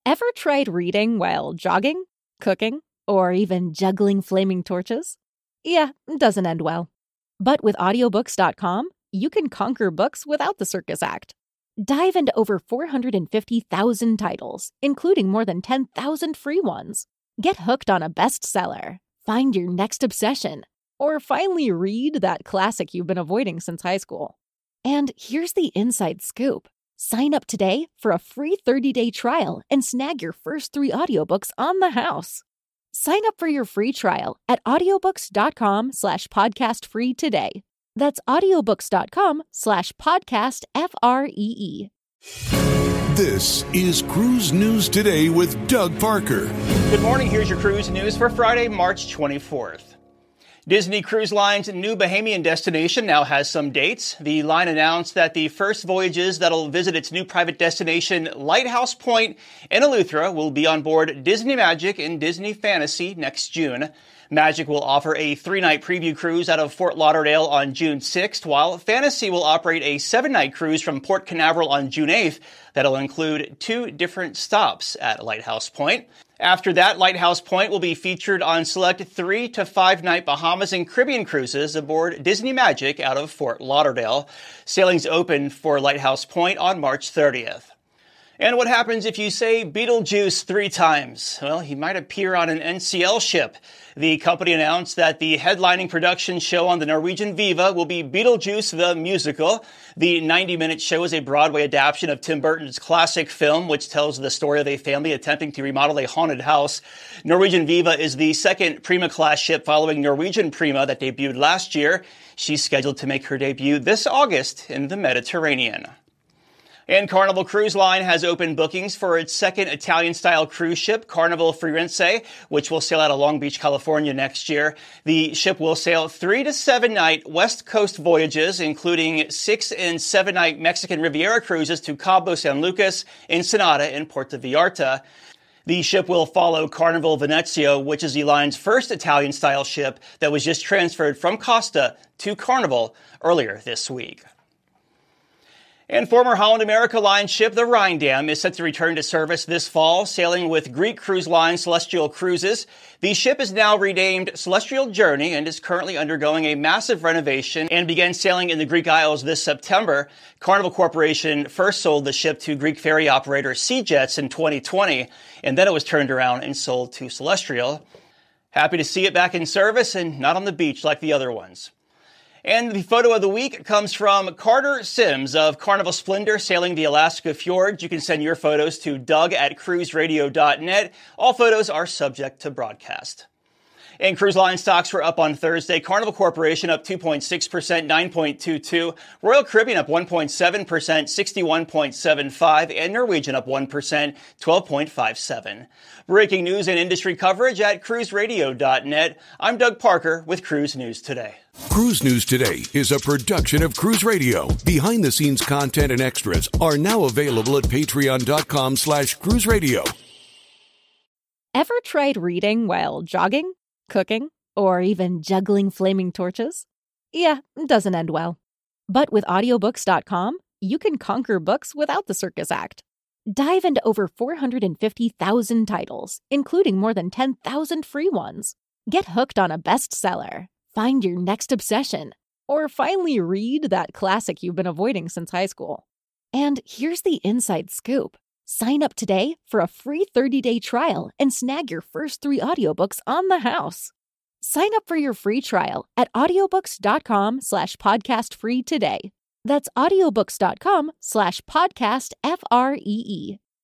Ever tried reading while jogging, cooking, or even juggling flaming torches? Yeah, it doesn't end well. But with audiobooks.com, you can conquer books without the circus act. Dive into over 450,000 titles, including more than 10,000 free ones. Get hooked on a bestseller, find your next obsession, or finally read that classic you've been avoiding since high school. And here's the inside scoop. Sign up today for a free 30-day trial and snag your first 3 audiobooks on the house. Sign up for your free trial at audiobooks.com/podcastfree today. That's audiobooks.com/podcastfree. This is Cruise News Today with Doug Parker. Good morning. Here's your cruise news for Friday, March 24th. Disney Cruise Line's new Bahamian destination now has some dates. The line announced that the first voyages that'll visit its new private destination, Lighthouse Point in Eleuthera, will be on board Disney Magic and Disney Fantasy next June. Magic will offer a 3-night preview cruise out of Fort Lauderdale on June 6th, while Fantasy will operate a 7-night cruise from Port Canaveral on June 8th that'll include 2 different stops at Lighthouse Point. After that, Lighthouse Point will be featured on select 3 to 5-night Bahamas and Caribbean cruises aboard Disney Magic out of Fort Lauderdale. Sailings open for Lighthouse Point on March 30th. And what happens if you say Beetlejuice 3 times? Well, he might appear on an NCL ship. The company announced that the headlining production show on the Norwegian Viva will be Beetlejuice the Musical. The 90-minute show is a Broadway adaptation of Tim Burton's classic film, which tells the story of a family attempting to remodel a haunted house. Norwegian Viva is the second Prima-class ship following Norwegian Prima that debuted last year. She's scheduled to make her debut this August in the Mediterranean. And Carnival Cruise Line has opened bookings for its second Italian-style cruise ship, Carnival Firenze, which will sail out of Long Beach, California next year. The ship will sail 3 to 7-night West Coast voyages, including 6 and 7-night Mexican Riviera cruises to Cabo San Lucas, Ensenada, and Puerto Vallarta. The ship will follow Carnival Venezia, which is the line's first Italian-style ship that was just transferred from Costa to Carnival earlier this week. And former Holland America Line ship, the Rhindam, is set to return to service this fall, sailing with Greek cruise line Celestial Cruises. The ship is now renamed Celestial Journey and is currently undergoing a massive renovation and began sailing in the Greek Isles this September. Carnival Corporation first sold the ship to Greek ferry operator Sea Jets in 2020, and then it was turned around and sold to Celestial. Happy to see it back in service and not on the beach like the other ones. And the photo of the week comes from Carter Sims of Carnival Splendor sailing the Alaska Fjords. You can send your photos to doug@cruiseradio.net. All photos are subject to broadcast. And cruise line stocks were up on Thursday. Carnival Corporation up 2.6%, 9.22. Royal Caribbean up 1.7%, 61.75. And Norwegian up 1%, 12.57. Breaking news and industry coverage at cruiseradio.net. I'm Doug Parker with Cruise News Today. Cruise News Today is a production of Cruise Radio. Behind-the-scenes content and extras are now available at patreon.com/Cruise Radio. Ever tried reading while jogging, cooking, or even juggling flaming torches? Yeah, it doesn't end well. But with audiobooks.com, you can conquer books without the circus act. Dive into over 450,000 titles, including more than 10,000 free ones. Get hooked on a bestseller, find your next obsession, or finally read that classic you've been avoiding since high school. And here's the inside scoop. Sign up today for a free 30-day trial and snag your first 3 audiobooks on the house. Sign up for your free trial at audiobooks.com/podcastfree today. That's audiobooks.com/podcastfree.